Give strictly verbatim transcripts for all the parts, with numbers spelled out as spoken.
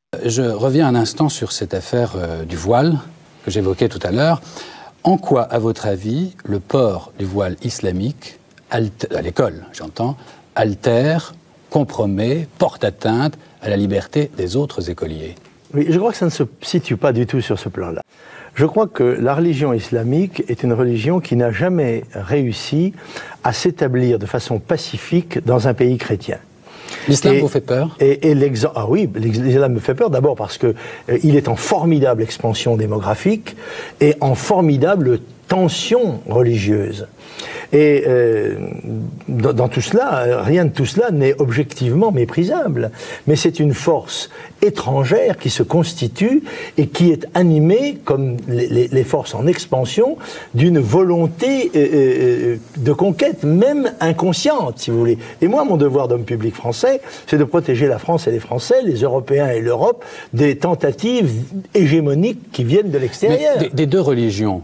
Je reviens un instant sur cette affaire euh, du voile que j'évoquais tout à l'heure. En quoi, à votre avis, le port du voile islamique, à l'école, j'entends, altère, compromet, porte atteinte à la liberté des autres écoliers? Oui, je crois que ça ne se situe pas du tout sur ce plan-là. Je crois que la religion islamique est une religion qui n'a jamais réussi à s'établir de façon pacifique dans un pays chrétien. L'islam vous fait peur? Et, et l'exemple, ah oui, l'islam me fait peur d'abord parce que euh, il est en formidable expansion démographique et en formidable tension religieuse. Et euh, dans, dans tout cela, rien de tout cela n'est objectivement méprisable. Mais c'est une force étrangère qui se constitue et qui est animée, comme les, les, les forces en expansion, d'une volonté euh, euh, de conquête, même inconsciente, si vous voulez. Et moi, mon devoir d'homme public français, c'est de protéger la France et les Français, les Européens et l'Europe, des tentatives hégémoniques qui viennent de l'extérieur. Des, des deux religions,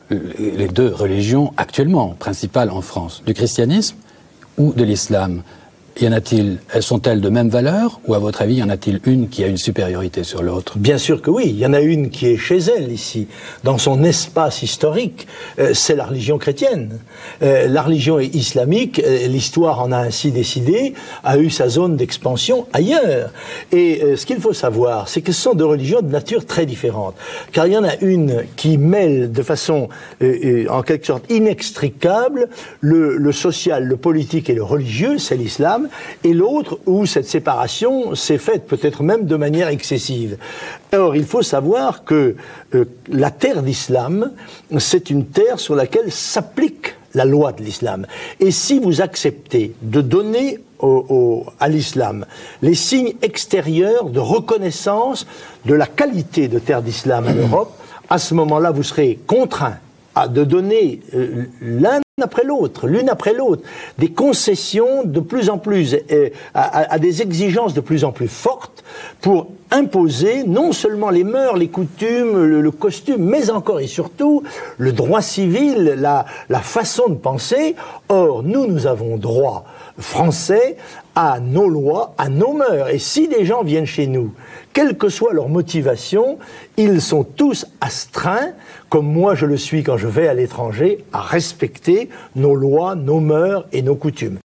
les deux religions actuellement principales en France, du christianisme ou de l'islam, y en a-t-il, elles sont-elles de même valeur ou à votre avis y en a-t-il une qui a une supériorité sur l'autre? Bien sûr que oui, il y en a une qui est chez elle ici, dans son espace historique, euh, c'est la religion chrétienne. Euh, la religion islamique, euh, l'histoire en a ainsi décidé, a eu sa zone d'expansion ailleurs. Et euh, ce qu'il faut savoir, c'est que ce sont deux religions de nature très différente. Car il y en a une qui mêle de façon, euh, euh, en quelque sorte, inextricable, le, le social, le politique et le religieux, c'est l'islam, et l'autre où cette séparation s'est faite peut-être même de manière excessive. Or, il faut savoir que euh, la terre d'islam, c'est une terre sur laquelle s'applique la loi de l'islam. Et si vous acceptez de donner au, au, à l'islam les signes extérieurs de reconnaissance de la qualité de terre d'islam en Europe, à ce moment-là, vous serez contraint à de donner euh, l'un après l'autre, l'une après l'autre, des concessions de plus en plus, euh, à, à des exigences de plus en plus fortes pour imposer non seulement les mœurs, les coutumes, le, le costume, mais encore et surtout le droit civil, la, la façon de penser. Or, nous, nous avons droit français à nos lois, à nos mœurs. Et si des gens viennent chez nous, quelle que soit leur motivation, ils sont tous astreints, comme moi je le suis quand je vais à l'étranger, à respecter nos lois, nos mœurs et nos coutumes.